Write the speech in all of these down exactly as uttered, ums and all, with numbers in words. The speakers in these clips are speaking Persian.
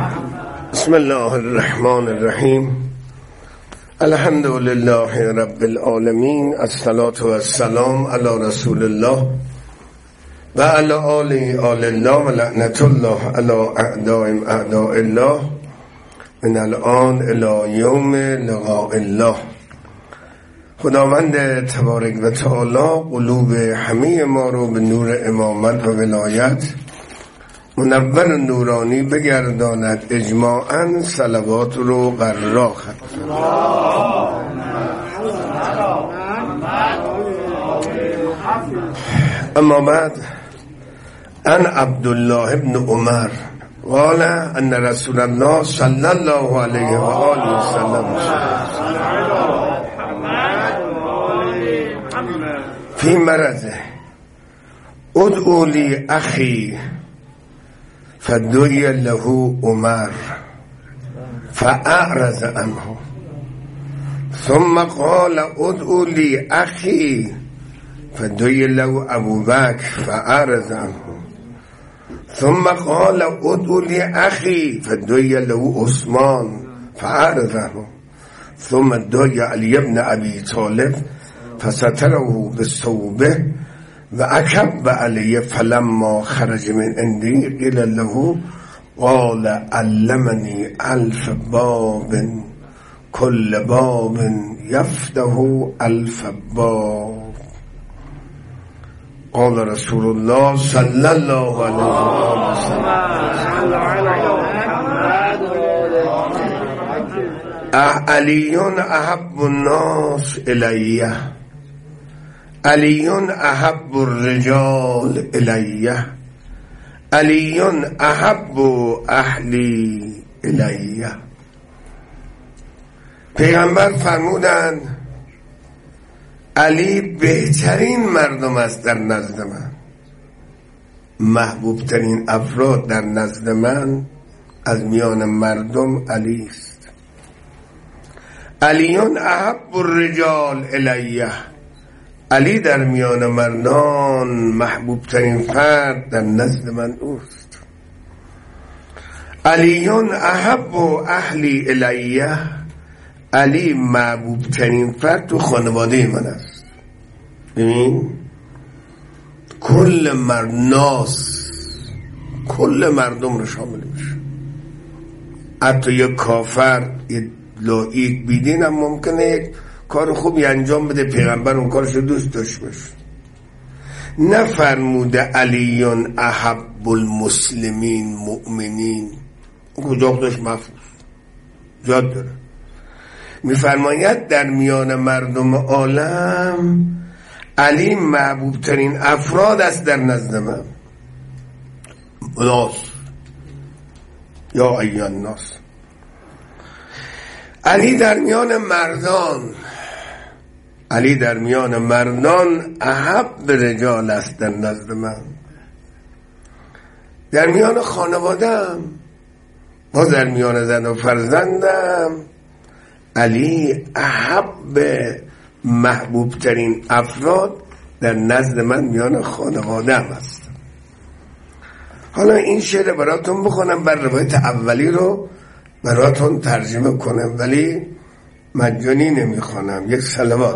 بسم الله الرحمن الرحیم. الحمد لله رب العالمین، الصلاة و السلام علی رسول الله و علی آله آل الله و لعنت الله علی اعدائهم اعداء الله من الان الی یوم لقاء الله. خداوند تبارک و تعالی قلوب همه ما رو به نور امامت و ولایت منور نورانی بگرداند. اجماعاً صلوات رو قرار ختم. اما بعد، ان عبدالله ابن عمر قال ان رسول الله صلی الله علیه و آله و سلم فی مرضه ادعوا لی اخی فدعی له عمر فاعرض عنه ثم قال ادعوا لی اخی فدعی له ابو بکر فاعرض عنه ثم قال ادعوا لی اخی فدعی له عثمان فاعرض عنه ثم دعی علی ابن ابی طالب فستره بثوبه و اکب علیه فلما خرج من عندی قیل له قال علمنی الف باب کل باب یفته الف باب. قال رسول الله صلی الله علیه و سلم علی احب الناس الیه علی احب الرجال الیه علی احب اهلی الیه. پیغمبر فرمودند علی بهترین مردم است در نزد من، محبوب ترین افراد در نزد من از میان مردم علی است. علی احب الرجال الیه، علی در میان مردان محبوب ترین فرد در نزد من اوست. علی احب اهلی الیه، علی محبوب ترین فرد تو خانواده من است. ببین کل مردناس کل مردم رو شامل میشه، حتی یک کافر یک لایق بیدین هم ممکنه یک کار خوبی انجام بده، پیغمبر اون کارش رو دوست داشت باشه. نفرموده علی احب المسلمین مؤمنین، کجا خودش مفهوم جاد داره. میفرماید در میان مردم عالم علی محبوب ترین افراد است در نزد من. ناس یا ایان ناس، علی در میان مردان علی در میان مردان احب رجال است در نزد من. در میان خانوادم با در میان زن و فرزندم علی احب محبوب ترین افراد در نزد من میان خانوادم است. حالا این شعر براتون بخونم، بر روایت اولی رو براتون ترجمه کنم ولی مجانی نمیخونم. یک صلوات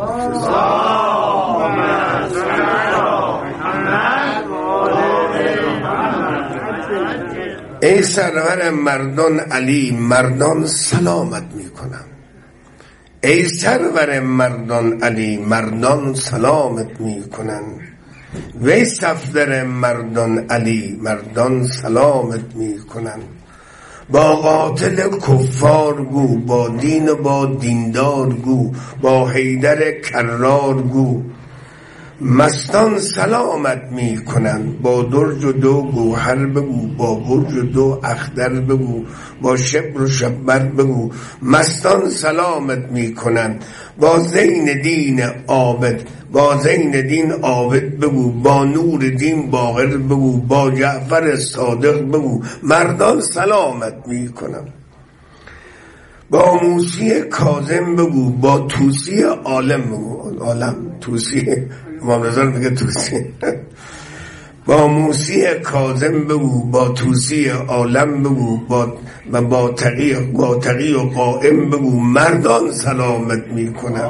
ای سرور مردان علی، مردان سلامت میکنم. ای سرور مردان علی، مردان سلامت میکنن. وی صفدر مردان علی، مردان سلامت میکنن. با قاتل کفار گو، با دین و با دیندار گو، با حیدر کرار گو. مستان سلامت می کنن. با درج و دو گوهر بگو، با برج و دو اختر بگو، با شبر و شبر بگو. مستان سلامت می کنن. با زین دین عابد، با زین دین عابد بگو، با نور دین باقر بگو، با جعفر صادق بگو. مردان سلامت می کنن. با موسی کاظم بگو، با توسی عالم بگو. عالم توسی امام رضا میگه توسی. با موسی کاظم بگو، با توسی عالم بگو، با با تقی با تقی و قائم بگو، مردان سلامت میکنم.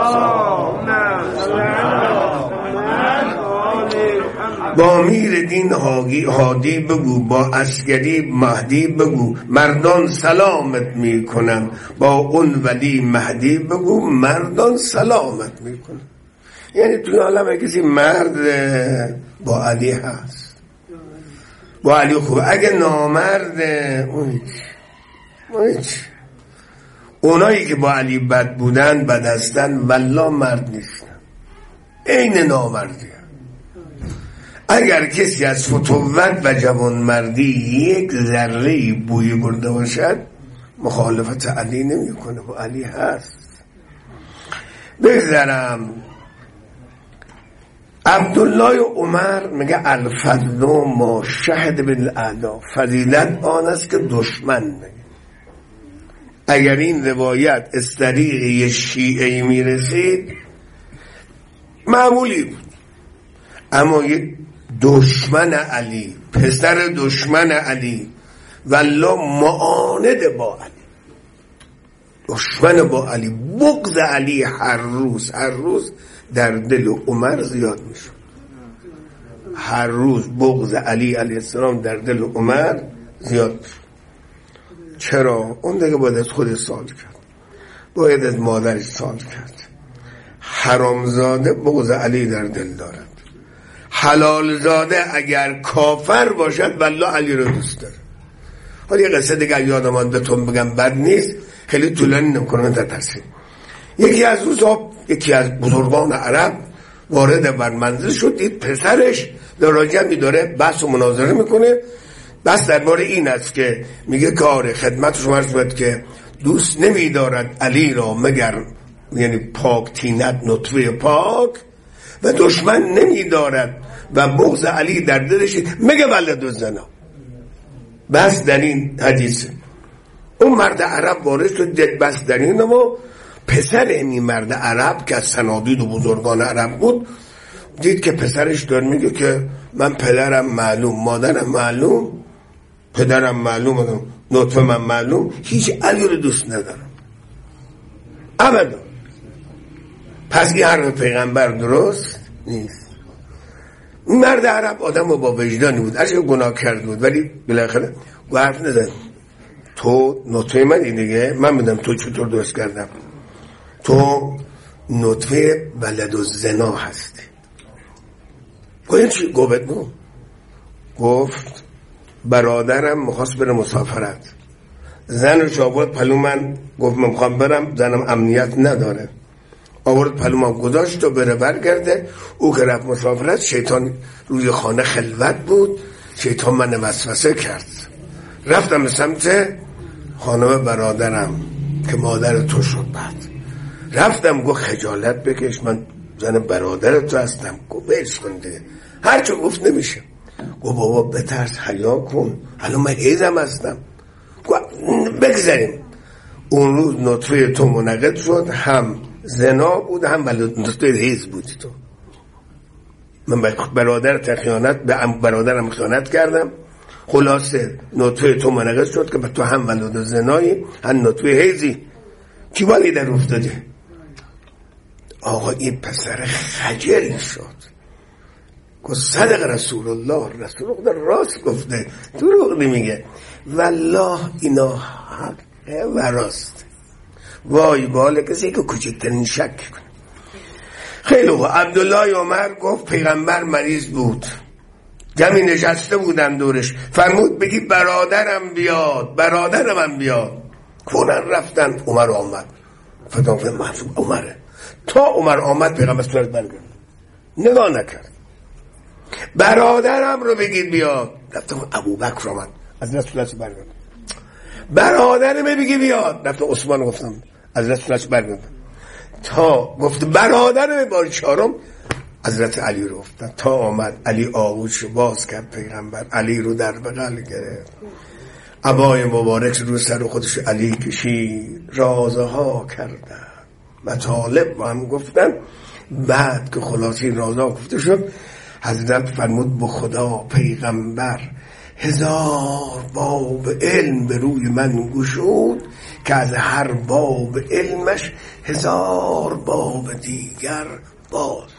با میر دین هادی بگو، با عسکری مهدی بگو، مردان سلامت میکنم. با اون ولی مهدی بگو، مردان سلامت میکنم. یعنی توی عالم کسی مرد با علی هست، با علی خوب. اگه نامرد اون هیچ، اونایی که با علی بد بودن بد هستن والله مرد نیستن، عین نامردی. اگر کسی از فتوت و جوانمردی یک ذره بوی برده باشد مخالفت علی نمی کنه، با علی هست. بگذارم عبدالله عمر میگه الفضل ما شهد بالاعدا، فضیلت آن است که دشمن میگه. اگر این روایت از طریق شیعه میرسید معمولی بود، اما یک دشمن علی، پسر دشمن علی، والله معاند با علی، دشمن با علی، بغض علی هر روز هر روز در دل عمر زیاد میشه. هر روز بغض علی علیه السلام در دل عمر زیاد میشه. چرا؟ اون دیگه باید از خود سال کرد، باید از مادرش سال کرد. حرامزاده بغض علی در دل دارد، حلال زاده اگر کافر باشد والله علی رو دوست داره. حالا یه قصه دیگه یادم آمد بهتون بگم، بد نیست، خیلی طولانی نمی‌کنم در تفسیر. یکی از روزها یکی از بزرگان عرب وارد بر منزل شد، دید پسرش دراجمی داره بحث و مناظره میکنه. بس درباره این است که میگه کار خدمت شما است که دوست نمیدارد علی را مگر، یعنی پاک تینت نطفه پاک، و دشمن نمیدارد و بغض علی در دلش مگه ولد و زنا. بس در این حدیثه اون مرد عرب وارد شد، دید بس در این، اما پسر این مرد عرب که از صنادید و بزرگان عرب بود دید که پسرش داره میگه که من پدرم معلوم، مادرم معلوم، پدرم معلوم، نطفه من معلوم، هیچ علی رو دوست ندارم ابدا. پس این حرف پیغمبر درست نیست. این مرد عرب آدم با وجدانی بود، هرچه گناه کرد بود، ولی بالاخره گو حرف نزد. تو نطفه منی دیگه، من میدم تو چطور درست کردم. تو نطفه ولد و زنا هستی. گوید چی؟ گفت نو گفت برادرم مخواست بره مسافرت، زنش آورد پلو من، گفت من میخوام برم، زنم امنیت نداره، آورد پلو من گذاشت و بره برگرده. او که رفت مسافرت شیطان روی خانه خلوت بود، شیطان من وسوسه کرد، رفتم به سمت خانم برادرم که مادر تو شد. بعد رفتم گفت خجالت بکش، من زن برادر تو هستم. گفت بهش کن دیگه، هرچه گفت نمیشه. گفت بابا بترس، حیا کن، حالا من حیزم هستم. بگذاریم اون روز نطفه تو منعقد شد، هم زنا بود هم ولد، نطفه حیز بودی تو. من برادر خیانت به برادرم خیانت کردم، خلاصه نطفه تو منعقد شد که به تو هم ولد و زنایی هم نطفه حیزی. کی ولی در افتاده؟ آقا این پسر خجل شد، گفت صدق رسول الله، رسول الله راست گفته، دروغ نمیگه، والله اینا حقه و راست. وای بالا کسی که کوچکترین شک کنه. خیلی خوب. عبدالله عمر گفت پیغمبر مریض بود، جمعی نشسته بودن دورش، فرمود بگی برادرم بیاد، برادرم بیاد. فوراً رفتن، عمر آمد، فتان محسوب عمره. تا عمر آمد پیغمبر صورت برگرد، نگاه نکرد. برادرم رو بگید بیاد. رفتم ابوبکر آمد، از رسول الله برگرد. برادرم بگی بیاد. رفتم عثمان گفتم از رسول الله برگرد. تا گفت برادرم بار چهارم حضرت علی رو گفتن. تا آمد علی آغوش باز کرد، پیغمبر علی رو در بغل گرفت، عبای مبارک رو سر خودش علی کشید، رازها کردن، مطالب با هم گفتن. بعد که خلاصی رازها گفته شد، حضرت فرمود به خدا پیغمبر هزار باب علم به روی من گشود که از هر باب علمش هزار باب دیگر باز.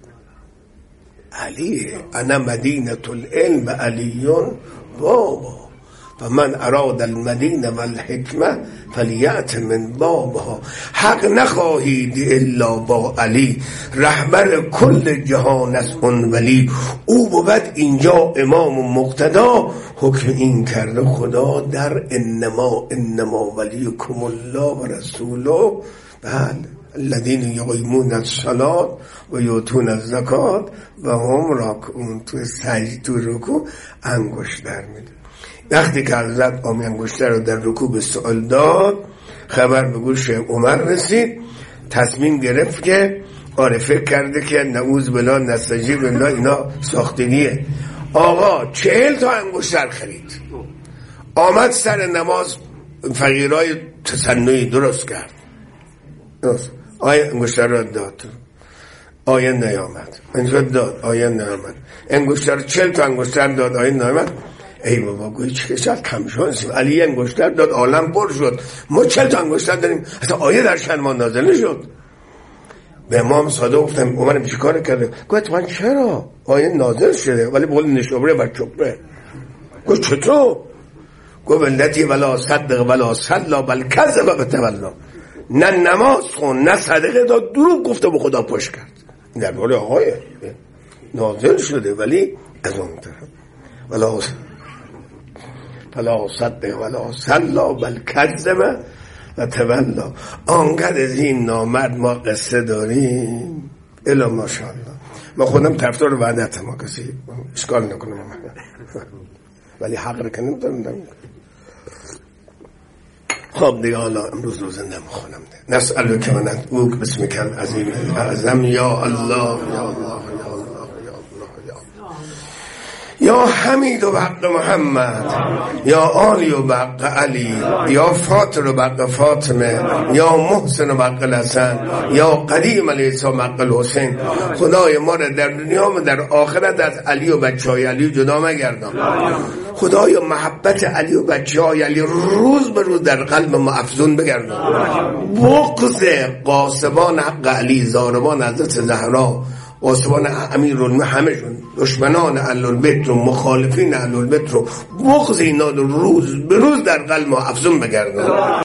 علی انا مدینه العلم علیون بابا و من اراد المدینه و الحکمه فلیأت من بابها. حق نخواهید الا با علی، رهبر کل جهان است اون ولی. او بود اینجا امام و مقتدا، حکم این کرده خدا در انما انما ولیکم الله و رسوله. بله الذین یقیمون الصلاة و یؤتون الزکات و هم راکعون. تو سجده تو رکوع انگشتر میده. وقتی که حضرت آمی انگشتر رو در رکوع به سؤال داد، خبر به گوش عمر رسید، تصمیم گرفت که آره فکر کرده که نعوذ بالله نستجیب بالله اینا ساختگیه. آقا چهل تا انگشتر خرید، آمد سر نماز فقیرای تصنعی درست کرد. درست آیه انگشتر را داد، آیه نیامد. انگشتر داد، آیه نیامد. انگشتر چهل تا انگشتر داد، آیه نیامد. ای بابا گویی چه چقدر کم شانسیم. علی انگشتر داد عالم پر شد، ما چهل تا انگشتر داریم اصلا آیه در شأن ما نازل شد. به امام صادق گفتم عمر چه کار کرده؟ گفت من چرا آیه نازل شده ولی بقول نشابره و چوبه. گفت چطور؟ گفت ولتی ولا صدق ولا صلا بل کذب و تولى. نه نماز خون نه صدقه داد، دروغ گفته به خدا پشت کرد. در حال آیه نازل شده ولی از اون طرف ولا فلا صدق ولا صلا بل کذب و تولى. آنقدر از این نامرد ما قصه داریم الا ماشاءالله. ما خودم طرفدار وحدت، ما کسی اشکال نکنه ولی حق رو که نمی‌دونم. خب دیگه حالا امروز روز نمیخونم. نسأل که منت او بسمک العظیم اعظم یا الله یا الله یا الله یا الله یا حمید و بحق محمد یا آلی و بحق علی یا فاطر و بحق فاطمه یا محسن و بحق الحسن یا قدیم علیه السلام بحق الحسین. خدای ما را در دنیا و در آخرت از علی و بچه های علی جدا مگردان. خدای محبت علی و بچه های علی روز به روز در قلب ما افزون بگردان. بغض قاسبان حق علی، زاربان حضرت زهرا، قاسبان امیرالمومنین، همشون دشمنان اهل البیت و مخالفین اهل البیت رو بغض اینا رو روز به روز در قلب ما افزون بگردان.